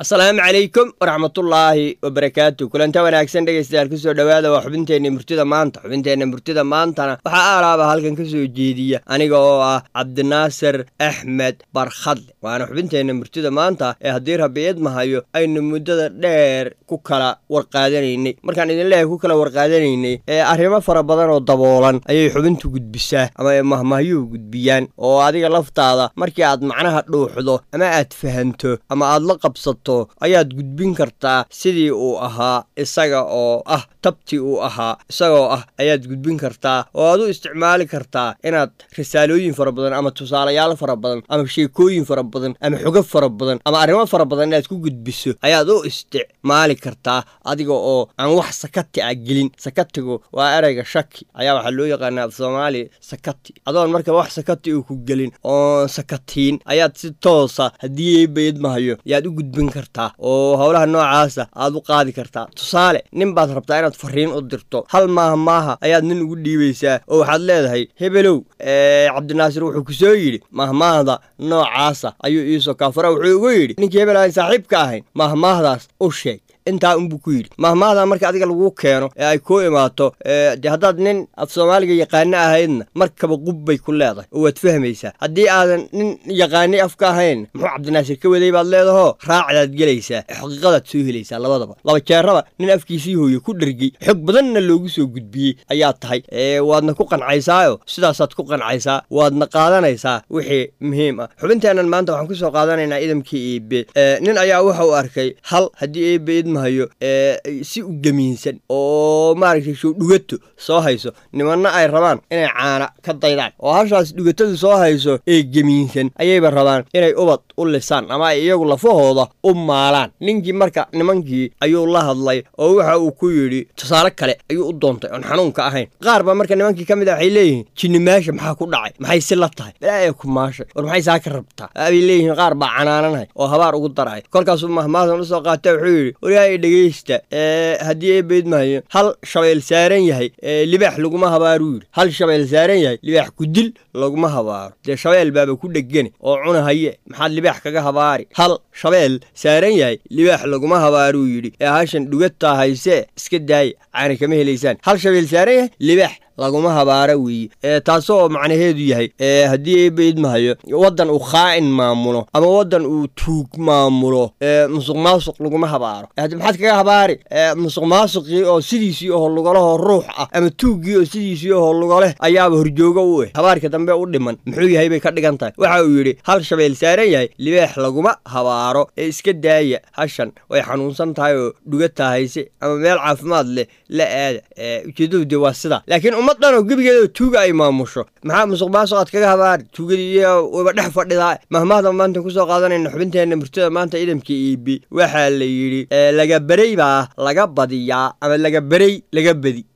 السلام عليكم ورحمة الله وبركاته كلنتا wanaagsan dhageystayaal ku soo dhawaada waa xubinteena murtida maanta waxa aalaaba halkan ka soo jeediya aniga oo ah Cabdinaasir Axmed Barkhadle waana xubinteena murtida maanta ee hadii Rabiid mahayo aynu muddada dheer ku kala warqaadanaynay markaan idin leeyahay ku kala warqaadanaynay arrimo fara badan oo daboolan ayay xubintu gudbisaa ama mahmaahyo gudbiyaan oo adiga laftaada markii aad macnaha dhuuxdo ama aad fahanto ama aad la qabsato ayaad gudbin kartaa sidii uu ahaa isaga oo ah tabti uu ahaa isagoo ah ayaad gudbin kartaa oo aad u isticmaali kartaa inaad risaalooyin fara badan ama tusaalayaal fara badan ama sheekooyin fara badan ama xogaf fara badan ama arrimo fara badan inaad ku gudbiso ayaad u isticmaali kartaa adiga oo aan wax sakati ah gelin sakatigu waa erayga shaki ayaa waxa loo yaqaanaa Soomaali sakati adoon marka wax sakati uu ku gelin oo sakatiin ayaad si toos ah hadii ay beed mahayo yaad u gudbin kartaa oo hawlaha noocaas aad u qaadi kartaa tusaale nin baad rabtaa inaad fariin u dirto hal maaha ayaad nin ugu dhiibaysaa oo waxaad leedahay hebelow Cabdinaasir wuxuu ku soo yiri mahmaahda noocaas ayuu iisoo kaafara wuxuu ugu yiri ninkii hebel ay saaxiibka ahayn mahmaahdaas u sheeg inta uu ku yiri mahmaahda marka adiga lagu keeno ay ku imaato haddaad nin af Soomaaliga yaqaan ahaydna markaba qubbay ku leedahay oo waad fahmaysaa hadii aadan nin yaqaan afka ahayn muxuu Cabdinaasir ka waday baad leedahay raacdaad galaysaa xaqiiqada soo helaysaa labadaba laba jeeraba nin afkiisii hooyo ku dhargay xog badanna loogu soo gudbiyay ayaa tahay waadna ku qancaysaa sidaasaad ku qancaysaa waadna qaadanaysaa wixii muhiim ah xubinteenan maanta waxaan ku soo qaadanaynaa idamkii eebe nin ayaa waxa uu arkay hal hadii eebe mahayo si u gamiinsan oo maaragtay soo dhugato soo hayso nimanna ay rabaan inay caana ka daydaan oo hashaas dhugatadu soo hayso ee gamiinsan ayayba rabaan inay ubad u lisaan ama iyagu lafahooda u maalaan ninkii marka nimankii ayuu la hadlay oo waxa uu ku yiri tusaale kale ayuu u doontay on xanuunka ahayn qaar ba marka nimankii kamid ah waxay leeyihiin jinni meesha maxaa ku dhacay maxay si la tahay ilaahay ku maashay war maxay saa ka rabtaa ay leeyihiin qaar ba canaananahay oo habaar ugu daray kolkaas uu mahmaadan u soo qaatay wuxuu yiri dhageysta hadii ay beed maayo hal shabeel saaran yahay libaax laguma habaaro hal shabeel saaran yahay libaax ku dil laguma habaaro de shabeel baaba ku dhagan oo cunahaye maxaad libaax kaga habaari hal shabeel saaran yahay libaax laguma habaaro yiri hashan dhugata hayse iska daay aan kama heleysaan hal shabeel saaran yahay libaax laguma habaara taasoo macnaheedu yahay hadii ay beed maayo wadan uu khaa'in maamulo ama wadan uu tuug maamulo musuqmaasuq laguma habaaro hadii maxaad kaga habaari musuqmaasuqii oo sidiisii oo lugalaho ruux ah ama tuugii oo sidiisii oo lugale ayaaba horjooga u habaarka dambe u dhiman muxuu yahay bay ka dhigan tahay waxa uu yiri hal shabeel saaran yahay libaax laguma habaaro iska daaya hashan way xanuunsan tahay oo dhugata hayse ama meel caafimaad leh la aada ujeedadu waa sida laakiin ummadana gabigeeda tuuga ay maamusho maxaa musuqmaasuq kaga habaar tuugadii waba dhex fadhidaa mahmaahda maanta ku soo qaadanayna xubinteena murtida maanta idamkii iibi waxa la yiri laga baray baa laga badiyaa ama laga baray laga badi